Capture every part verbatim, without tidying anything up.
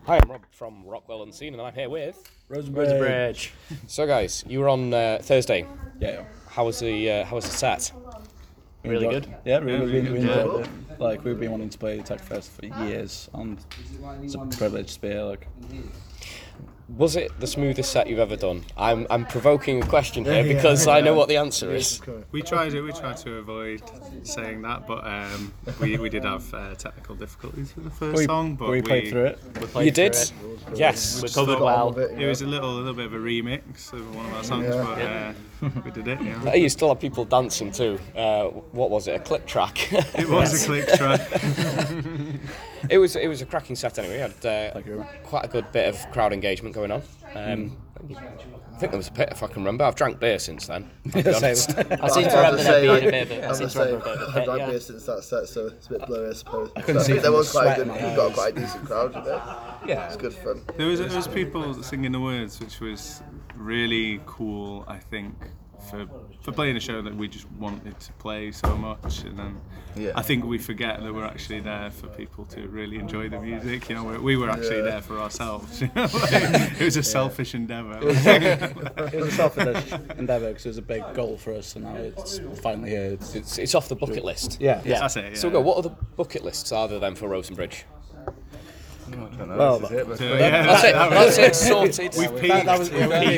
Hi, I'm Rob from Rockwell Unseen, and I'm here with Rosenbridge. So, guys, you were on uh, Thursday. Yeah. How was the uh, How was the set? Really good. Yeah, really, Yeah, really, really really good. enjoyed it. Like, we've been wanting to play Tech Fest for years, and it's a privilege to be here. Like, Was it the smoothest set you've ever done? I'm I'm provoking a question here because I know what the answer is. We tried it. We tried to avoid saying that, but um, we we did have uh, technical difficulties with the first we, song. But we played through it. We played You did? through it. Yes. We covered well. It was a little a little bit of a remix of one of our songs, Yeah. but uh, we did it. Yeah. Hey, you still have people dancing too. Uh, what was it? A click track. It was a click track. It was it was a cracking set anyway. We had uh, Thank you. quite a good bit of crowd engagement going on. Um, I think there was a pit if I can remember. I've drank beer since then. I'll be honest. I seem to I remember was there gonna being say, a bit of a, I I'm seem gonna to remember say, a bit of a I've bit, drank yeah. beer since that set, so it's a bit blurry, I suppose. I couldn't see there from was the quite sweat a in good. my We've got eyes. quite a decent crowd with it. Yeah. It's good fun. There was there was people singing the words, which was really cool. I think for for playing a show that we just wanted to play so much, and then Yeah. I think we forget that we're actually there for people to really enjoy the music. You know, we, we were actually Yeah. there for ourselves. You know, like, it was a selfish endeavour. It was a selfish endeavour because it was a big goal for us, and now it's finally here. It's, It's, it's off the bucket list. yeah. Yeah. That's it. Yeah. So, go. What other bucket lists are there then for Rosenbridge? Well, So, yeah, That's it. that That's was it. Sorted. We that, peaked. that was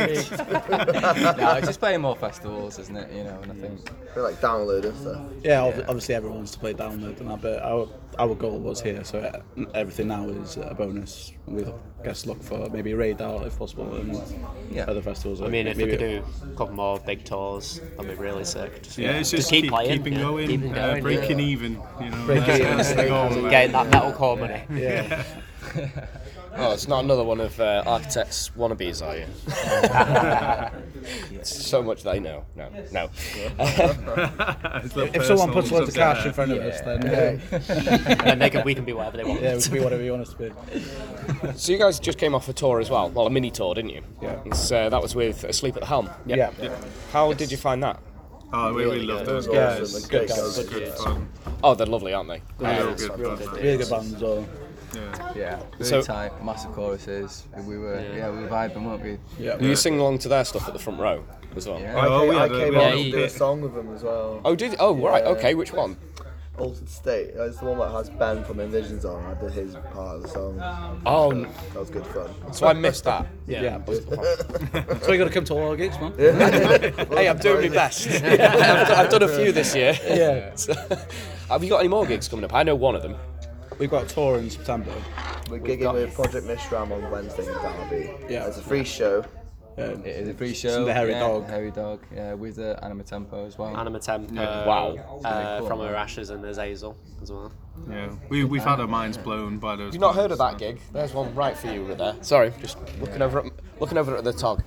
No, it's just playing more festivals, isn't it? You know, and I think We're like download and stuff. yeah. ob- Obviously, everyone wants to play download and that, but our our goal was here, so uh, everything now is a bonus. We guess look for maybe raid out if possible, and Yeah. other festivals. I mean, if we maybe- could do a couple more big tours, that'd be really sick. Just, Yeah, it's to just keep, keep, playing, keeping yeah, going, keeping uh, going, breaking yeah. even. You know, Breaking that's, even. that's the goal. So getting that metalcore money. yeah. Oh, it's not another one of uh, Architect's wannabes, are you? So much they know. No, no. If someone puts loads of cash in front of us, then yeah, And then they can, we can be whatever they want. yeah, we can be whatever you want us to be. So you guys just came off a tour as well. Well, a mini tour, didn't you? Yeah. It's, uh, that was with Asleep at the Helm. Yeah. How did you find that? Oh, we, we love those Yeah, guys. it's good It's guys. good fun. Oh, they're lovely, aren't they? Real Um, good fun. Really good band as well. Yeah. yeah, really So- tight, massive choruses. We were, yeah, we were vibing, weren't we? Yeah. Were you singing along to their stuff at the front row as well? Yeah. I Oh, came, we I had a- came we on had a and did a bit- song with them as well. Oh, did oh right, Yeah. okay, which one? Altered State. It's the one that has Ben from Envisions on. I did his part of the song. Oh, That was good fun. so I missed that. Yeah. So you got to come to all our gigs, man. Hey, I'm doing my best. I've, done, I've done a few this year. Yeah. So, have you got any more gigs coming up? I know one of them. We've got a tour in September. We're gigging with Project Mistram on Wednesday in Derby. Yeah. It's a free show. Um, It is a free show. the Hairy yeah, Dog. Hairy Dog, yeah, with uh, Anima Tempo as well. Anima Tempo, Wow. uh, cool, from man. Her Ashes, and there's Hazel as well. Yeah, we, we've had our minds blown by those. You've not heard of bands, that gig? There's one right for you over there. Sorry, just looking over at looking over at the tog.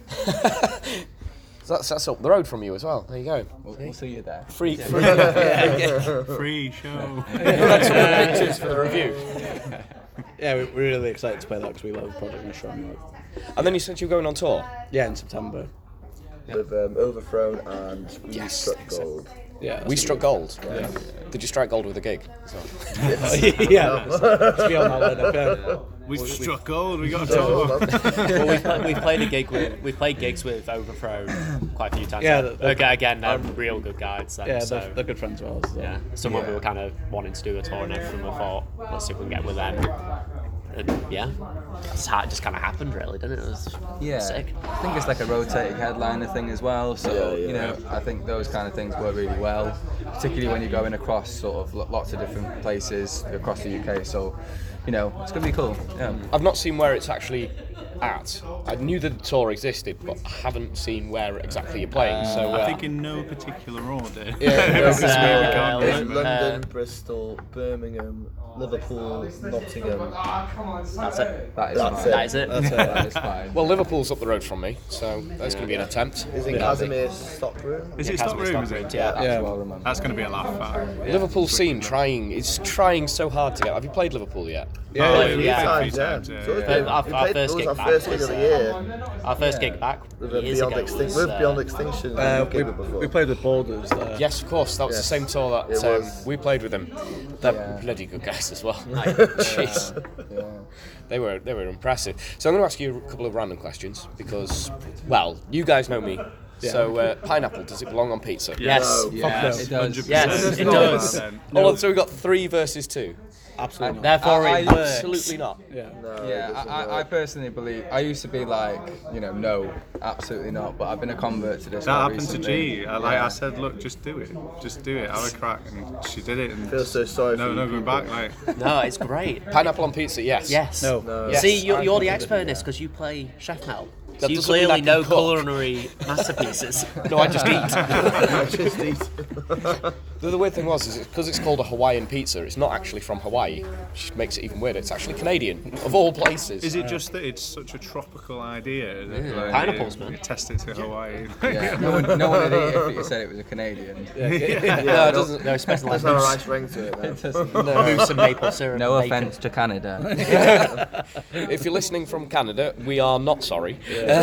So that's, that's up the road from you as well. There you go. We'll, we'll see you there. Free, free. so- Free show. That's some pictures for the review. yeah, we- we're really excited to play that because we love Project Mishram. And then you said you were going on tour. Yeah, in September. With um, Overthrown and We Yes. Struck Gold. Yeah. We struck gold. Yeah. Did you strike gold with a gig? as well? yeah. Let's be on that lineup. Yeah. We struck gold. We got a tour. Well, we've, pla- we've played a gig with we've played gigs with Overthrown quite a few times. Yeah, now. the- the- Okay, again, they're real good guides. Then, Yeah, so they're, they're good friends of ours. So. yeah, someone we were kind of wanting to do a tour and everything. We thought, let's see if we can get with them. And yeah, it's how it just kind of happened, really, didn't it? It was Yeah, sick. I think it's like a rotating headliner thing as well. So Yeah, yeah. you know, I think those kind of things work really well, particularly when you're going across sort of lo- lots of different places across the U K. So you know, it's gonna be cool. Yeah. I've not seen where it's actually at. I knew the tour existed, but I haven't seen where exactly you're playing. So uh, I think in no particular order. Yeah, Because we- we uh, can't It's remember. London, Bristol, Birmingham, Liverpool, Nottingham. That's it. That is That's fine. it. That is it. That's it. That is fine. well, Liverpool's up the road from me, so there's going to be an attempt. Is it Casimir's stock room? Is it Yeah, stock Casimir room? Is Stockroom, it? yeah. That's Yeah. well remembered. That's going to be a laugh at. Liverpool scene trying is trying so hard to get. Have you played Liverpool yet? Yeah, Oh, yeah. we've yeah. played Times, three yeah. times, yeah. So it's yeah. been- Our- we our played- first it was gig our back first gig was, of the uh, year. Our first gig back With um, years Beyond ago Extinction. was, With uh, Beyond Extinction. Uh, we, we, before. we played with Boulders there. Yes, of course. That was the Yes. same tour It that um, was. we played with them. They're Yeah. bloody good guys. nice as well. Jeez. Yeah. They were they were impressive. So I'm going to ask you a couple of random questions because, well, you guys know me. So uh, pineapple, does it belong on pizza? Yes. No. Yes. It does. Yes, it does. Hold on, so we've got three versus two. Absolutely. not. Therefore, I- it I- works. Absolutely not. Yeah. No, it Yeah, doesn't I, I, I work. personally believe. I used to be like, you know, no, absolutely not. But I've been a convert to this. That more happened to recently. G. I, like Yeah. I said, look, just do it, just do it. Have a crack, and she did it. And I feel so sorry no, for no you going people. back. Like, No, it's great. Pineapple on pizza, yes. Yes. No. No. Yes. See, you're, I you're the agree. expert in this because you play Chef Mel. So That you doesn't mean I clearly can know cook. culinary masterpieces. No, I just eat. I just eat. The, the weird thing was, is because it's called a Hawaiian pizza, it's not actually from Hawaii, which makes it even weirder. It's actually Canadian, of all places. is it just that it's such a tropical idea? That, like, Pineapples, you, man. You test it to Hawaii. Yeah, no one, no one would eat it if you said it was a Canadian. Yeah, no, it no, doesn't. No, especially like Doesn't have a mousse, nice ring to it, man. It doesn't. mousse and maple syrup. No and bacon. offense to Canada. If you're listening from Canada, we are not sorry.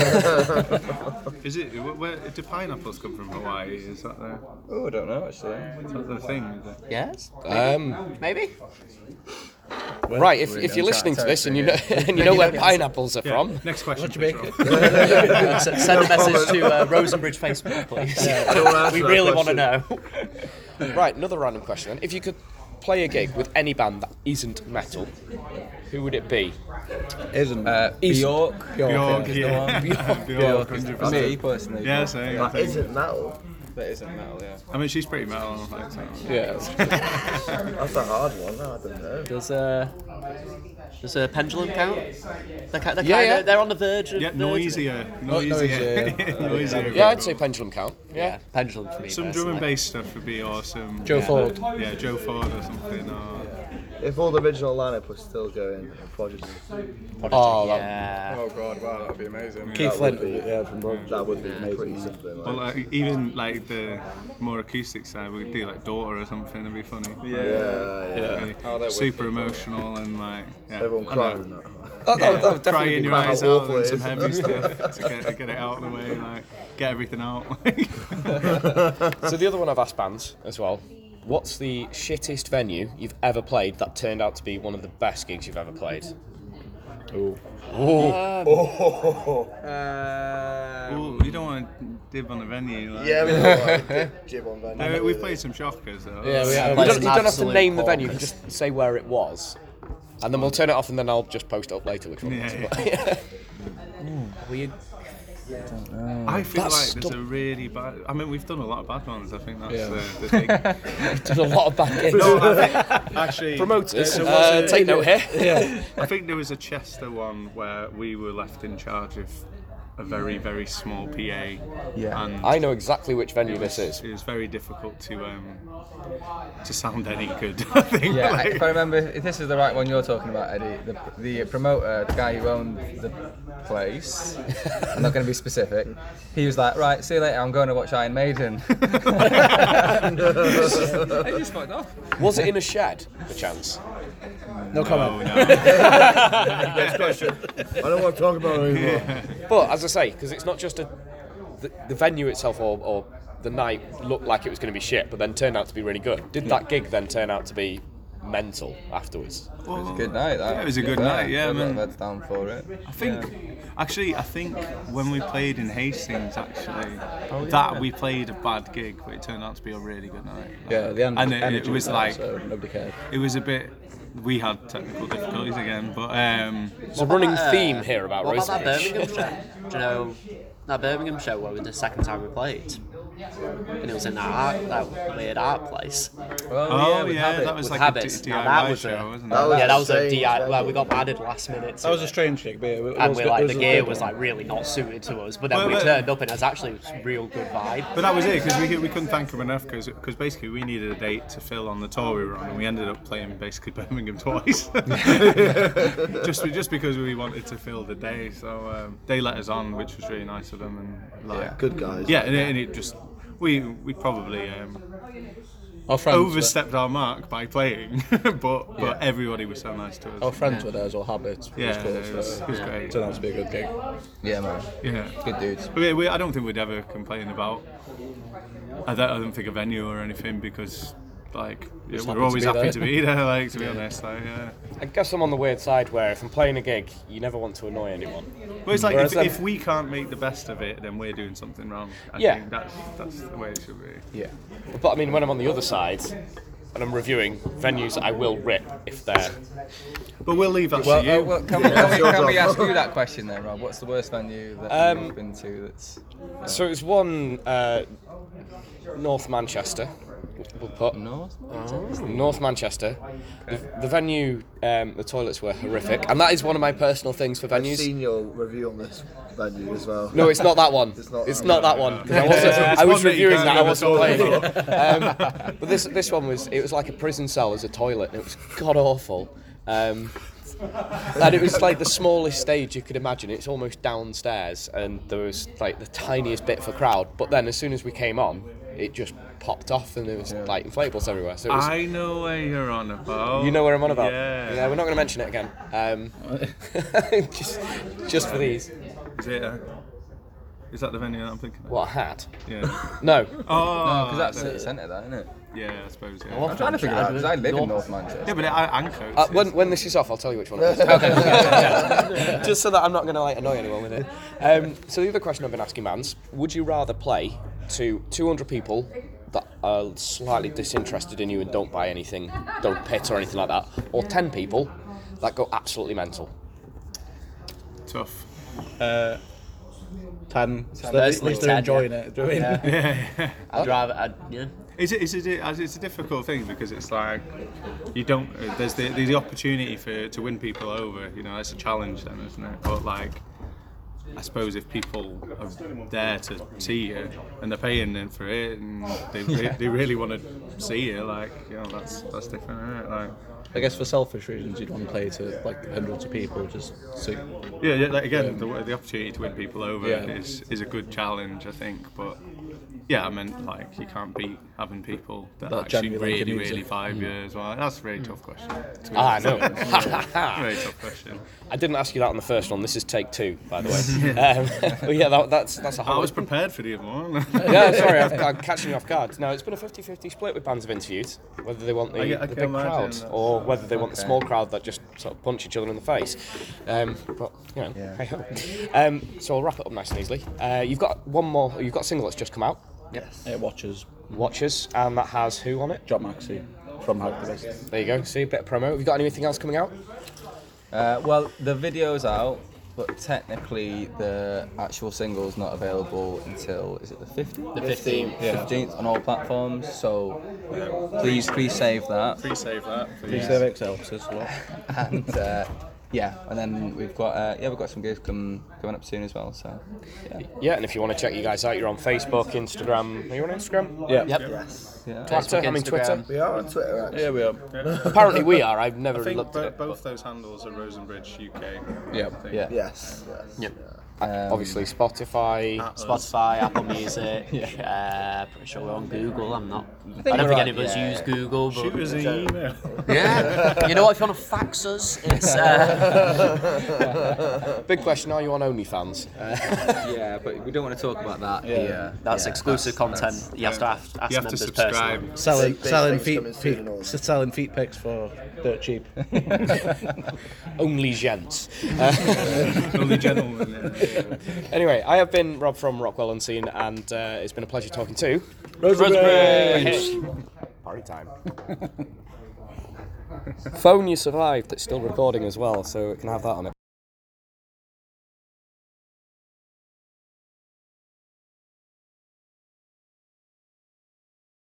Is it? Where, do pineapples come from Hawaii? Is that the, Oh, I don't know actually. is that the thing? Is it? Yes, Um, maybe. right, if, Really if you're don't listening to try this to and you know and you know where pineapples are from, Next question. What do you please, make Rob. S- Send a message to uh, Rosenbridge Facebook, please. I don't wanna answer we that really want to question. know. right, another random question then. If you could play a gig with any band that isn't metal, who would it be? Isn't Uh, East- Bjork. Bjork, is the yeah. one. Bjork, Bjork is one hundred for me percent. personally. Yeah, same. I That think. isn't metal. That isn't metal. Yeah. I mean, she's pretty metal. Like, so. Yeah. That's a hard one. I don't know. Does uh, does a pendulum count? They're, ki- they're, Yeah, kinda, yeah. they're on the verge of. Yeah, verge of- noisier, noisier, noisier. noisier. Yeah, I'd say pendulum count. Yeah, pendulum for me. Some drum personally. and bass stuff would be awesome. Joe yeah. Ford. Yeah, Joe Ford or something. Or, If all the original lineup was still going, Prodigy, Oh, that- Yeah. Oh god, wow, that'd be amazing. Keith That would Flint. be- Yeah, from Bro- that would be amazing. pretty something. Well, Like. like, even like the more acoustic side, we could do like Daughter or something. It'd be funny. Yeah, yeah. Really Oh, they're super wicked. emotional and like yeah, Everyone I don't crying. know. and that. that, that, that would definitely Crying be your quite eyes how out awful and it some is. heavy stuff to get, get it out of the way, like get everything out. So the other one I've asked bands as well. What's the shittest venue you've ever played that turned out to be one of the best gigs you've ever played? Ooh, you don't want to dib on the venue. Like. Yeah, we don't like dip, jib on Van. No, we've played some shockers though. Yeah, we You have. Like don't, some you don't have to absolute name the venue, you can paupers. just say where it was. And then we'll turn it off and then I'll just post it up later which one it was. Yeah, Were you- I feel That's like there's a really bad. I mean, we've done a lot of bad ones. I think that's Yeah. the, the thing. Done a lot of bad gigs. No, I think, actually, Promoters, there was uh, a- take note here. Yeah. I think there was a Chester one where we were left in charge of a very, very small P A. Yeah. And I know exactly which venue this is. it was very difficult to um, to sound any good. I think. Yeah, like- if I remember, if this is the right one you're talking about, Eddie, the, the promoter, the guy who owned the place, I'm not going to be specific, he was like, right, see you later, I'm going to watch Iron Maiden. He just fucked off. Was it in a shed, perchance? No Oh, comment. no. Next question. I don't want to talk about it anymore. But as I say, because it's not just a the, the venue itself or, or the night looked like it was going to be shit, but then turned out to be really good. Did that gig then turn out to be mental afterwards? It was a good night, that. Yeah, it was a to good be fair. night, yeah, Got a lot man. of heads down for it. I think, actually, I think when we played in Hastings, actually, Oh, that we played a bad gig, but it turned out to be a really good night. Yeah, the en- And it- it energy was there, like- so nobody cared. It was a bit. We had technical difficulties again, but um, There's a running Uh, theme here about What about that Rosenbridge. Birmingham show? Do you know that Birmingham show where it was the second time we played? And it was in that art, that weird art place. oh with yeah, Habit. that was With like Habits. a D- Now DIY that was show, a- wasn't that it? was Yeah, that was a strange D I. Well, venue. we got added last minute. To That was a it. strange gig, but it was, And we're it like, was the a gear good was one. like really not suited to us, but then Well, we but- turned up and it was actually a real good vibe. But that was it, because we, we couldn't thank them enough, because basically we needed a date to fill on the tour we were on, and we ended up playing basically Birmingham twice. just just because we wanted to fill the day, so um, they let us on, which was really nice of them, and like Good guys. yeah, and it, and it just we we probably um, Our friends, overstepped our mark by playing, but but everybody was so nice to us. were, our friends were there as well, Habits. It Yeah, was cool, it was- so it was great. It turned out to be a good gig. Yeah, man. Yeah. Good dudes. We, we, I don't think we'd ever complain about. I don't, I don't think a venue or anything, because like yeah, Just we're happy to always be happy there. to be there. Like to be honest, like yeah. I guess I'm on the weird side where if I'm playing a gig, you never want to annoy anyone. Well, it's like Whereas if, then- if we can't make the best of it, then we're doing something wrong. I Yeah. think that's that's the way it should be. Yeah. But I mean, when I'm on the other side and I'm reviewing venues that I will rip if they're. But we'll leave that Well, to you. uh, well can, we, can, we, can we ask you that question then, Rob? What's the worst venue that Um, you've been to that's... So it was one uh, North Manchester. We'll put North? North Manchester. The, the venue, um, the toilets were horrific, and that is one of my personal things for I've venues. seen your review on this venue as well. No, it's not that one. It's not It's that not that one. 'cause I, wasn't, I was one that you reviewing can't that. I never wasn't talk playing it. Um, but this this one was. It was like a prison cell as a toilet, and it was god awful. Um, and it was like the smallest stage you could imagine. It's almost downstairs, and there was like the tiniest bit for crowd. But then, as soon as we came on, it just popped off, and there was like inflatables everywhere. So it was, I know where you're on about. you know where I'm on about. Yeah. Yeah, we're not going to mention it again. Um, just just for these. Is it? Uh, is that the venue that I'm thinking of? What a hat. Yeah. No. Oh, Because that's that- city centre, that, isn't it? Yeah, I suppose. Yeah. I'm trying to figure out because I live in North Manchester. Yeah, but it, I, Anco. Uh, when, when this is off, I'll tell you which one it is. Just so that I'm not going to like annoy anyone with it. Um, so the other question I've been asking, Mans, would you rather play to two hundred people that are slightly disinterested in you and don't buy anything, don't pit or anything like that, or ten people that go absolutely mental? Tough. Uh, ten. So Personally, at least they're ten, enjoying it. Do you know what I mean? I'd rather, I'd, yeah. It's a, it's, a, it's a difficult thing because it's like you don't. uh, There's the there's the opportunity for to win people over. You know, that's a challenge then, isn't it? But like, I suppose if people are there to see you and they're paying in for it and they re- they really want to see you, like you know, that's that's different, isn't it? Like. I guess for selfish reasons, you'd want to play to like hundreds of people just so. Yeah, yeah like, again, the, the opportunity to win people over Yeah. is, is a good challenge, I think. But yeah, I meant like you can't beat having people that, That actually genuinely like really, your music. really vibe you as well. That's a very tough question. to be Ah, I honest. know. Very tough question. I didn't ask you that on the first one. This is take two, by the way. um, but yeah, that, that's that's a I whole. was prepared for the other one. Yeah, sorry, I've, I'm catching you off guard. No, it's been a fifty-fifty split with bands I've interviewed, whether they want the, I get- I the can big imagine crowd that's- or whether they want the Okay. small crowd that just sort of punch each other in the face. Um, but you know, Yeah. hey ho. Um, so I'll wrap it up nice and easily. Uh, you've got one more. You've got a single that's just come out, Yes. Uh, watchers. Watchers, and that has who on it? John Maxey from Hacktivist. There you go. See a bit of promo. Have you got anything else coming out? Uh, well, the video's out, but technically the actual single's not available until, is it the fifteenth? The fifteenth. Yeah. fifteenth on all platforms, so please please save that. Please save that. Please save X L as well. And uh, yeah, and then we've got uh, yeah we've got some gigs come, coming up soon as well. So yeah, Yeah, and if you want to check you guys out, you're on Facebook, Instagram. Are you on Instagram? Yeah. Yep. Yes. yeah. Twitter. I mean Twitter. Instagram. We are on Twitter actually. Yeah, we are. Apparently we are. I've never I think looked bo- at it. both those handles are Rosenbridge U K. Yeah. I think. Yeah. Yes. Yes. Yep. Um, Obviously Spotify. Spotify, Apple Music. uh, pretty sure we're on Google. I'm not. I, think don't we're think on- any of us yeah. use Google. But Shoot us an email. yeah. You know what? If you want to fax us, it's. Uh, Big question: are you on OnlyFans? Uh, yeah, but we don't want to talk about that here. that's Yeah, exclusive content. you have to ask, ask You have to members subscribe. personally. Selling, Big- big selling things feet, coming soon feet and all. selling feet pics for dirt cheap. Only gents. Uh, Only gentlemen. Yeah. anyway, I have been Rob from Rockwell Unseen, and uh, it's been a pleasure talking to Rosenbridge. Party time. Phone, you survived. It's still recording as well, so it can have that on it.